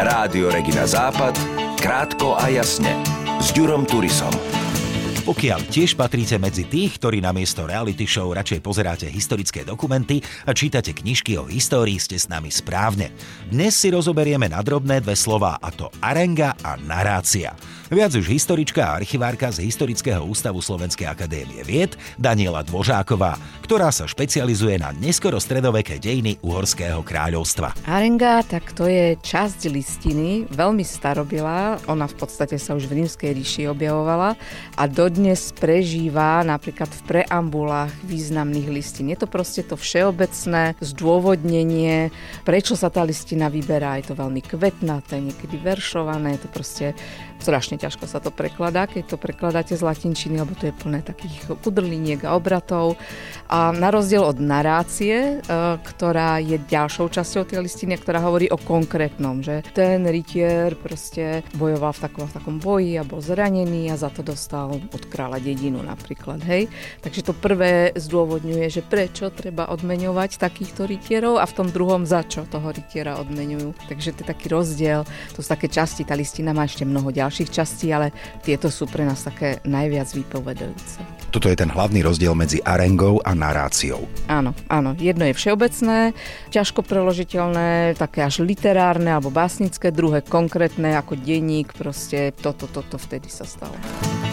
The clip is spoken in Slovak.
Rádio Regina Západ, krátko a jasne, s Ďurom Turisom. Pokiaľ tiež patríte medzi tých, ktorí namiesto reality show radšej pozeráte historické dokumenty a čítate knižky o histórii, ste s nami správne. Dnes si rozoberieme na drobné dve slová, a to arenga a narácia. Viac už historička a archivárka z Historického ústavu Slovenskej akadémie vied Daniela Dvořáková, ktorá sa špecializuje na neskoro stredoveké dejiny Uhorského kráľovstva. Arenga, tak to je časť listiny, veľmi starobylá. Ona v podstate sa už v Rímskej ríši objavovala a dodnes prežíva napríklad v preambulách významných listín. Je to proste to všeobecné zdôvodnenie, prečo sa tá listina vyberá. Je to veľmi kvetnaté, niekedy veršované, je to proste strašne ťažko sa to prekladá, keď to prekladáte z latinčiny, lebo to je plné takých kudrliniek a obratov. A na rozdiel od narácie, ktorá je ďalšou časťou tej listiny, ktorá hovorí o konkrétnom, že ten rytier proste bojoval v takom boji a bol zranený a za to dostal od kráľa dedinu napríklad, hej. Takže to prvé zdôvodňuje, že prečo treba odmeňovať takýchto rytierov a v tom druhom za čo toho rytiera odmeňujú. Takže to je taký rozdiel, to sú také časti, tá listina má ešte mnoho ďalších častí, ale tieto sú pre nás také najviac vypovedajúce. Toto je ten hlavný rozdiel medzi arengou a naráciou. Áno, jedno je všeobecné, ťažko preložiteľné, také až literárne alebo básnické, druhé konkrétne ako denník, proste toto vtedy sa stalo.